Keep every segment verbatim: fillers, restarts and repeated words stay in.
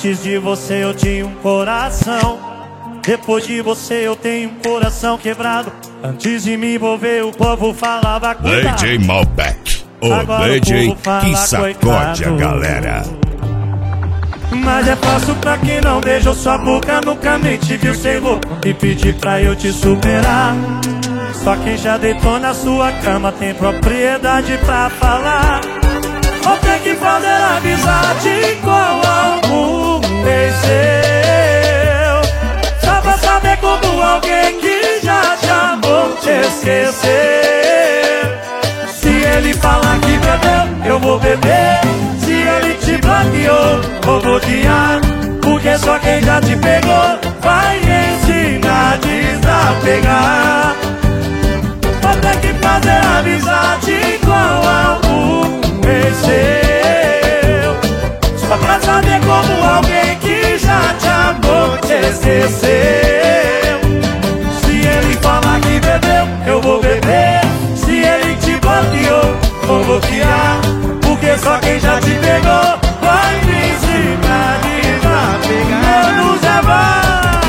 Antes de você eu tinha um coração, depois de você eu tenho um coração quebrado. Antes de me envolver o povo falava cuidado. D J Malbec, o Agora D J o povo fala, que sacode coitado. a galera. Mas é fácil pra quem não beijou sua boca, nunca nem te viu sem roupa e pedir pra eu te superar. Só quem já deitou na sua cama tem propriedade pra falar. Ou tem que fazer amizade com algum ex seu, só pra saber como alguém que já te amou te esquecer. Se ele falar que bebeu, eu vou beber. Se ele te bloqueou, vou bloquear. Porque só quem já te pegou vai ensinar a desapegar. Vou ter que fazer amizade com algum ex seu, só pra saber como alguém que já te amou te esqueceu. Se ele falar que bebeu, eu vou beber. Se ele te bloqueou, vou bloquear. Porque só quem já te pegou vai me ensinar a desapegar. Menos é bom.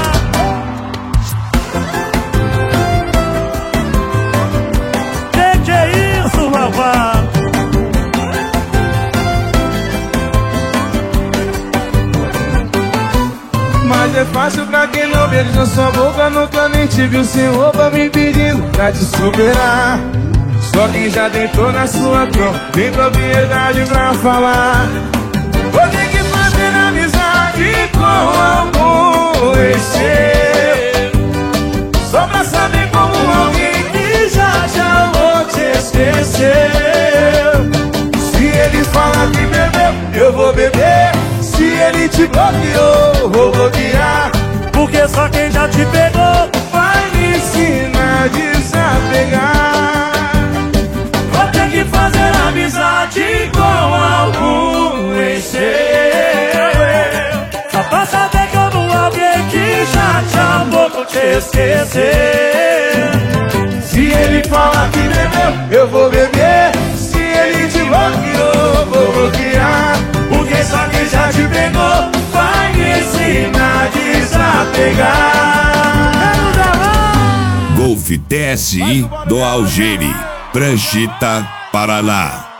Que que é isso, rapaz? Mas é fácil pra quem não beija sua boca, nunca nem te viu sem roupa, me pedindo pra te superar. Só quem já deitou na sua cama tem propriedade pra falar. Vou ter que fazer amizade com algum ex seu, só pra saber como alguém que já te amou te esqueceu. Se ele falar que bebeu, eu vou beber. Se ele te bloqueou, vou bloquear. Porque só quem já te pegou vai me ensinar a desapegar. vou ter que fazer amizade com algum ex seu, só pra saber como alguém que já te amou te esquecer. Se ele falar que bebeu, eu vou beber. Se ele te bloqueou, vou bloquear. Porque só quem já te pegou vai me ensinar a desapegar. Golf T S I do Algeri, Pranchita, Paraná.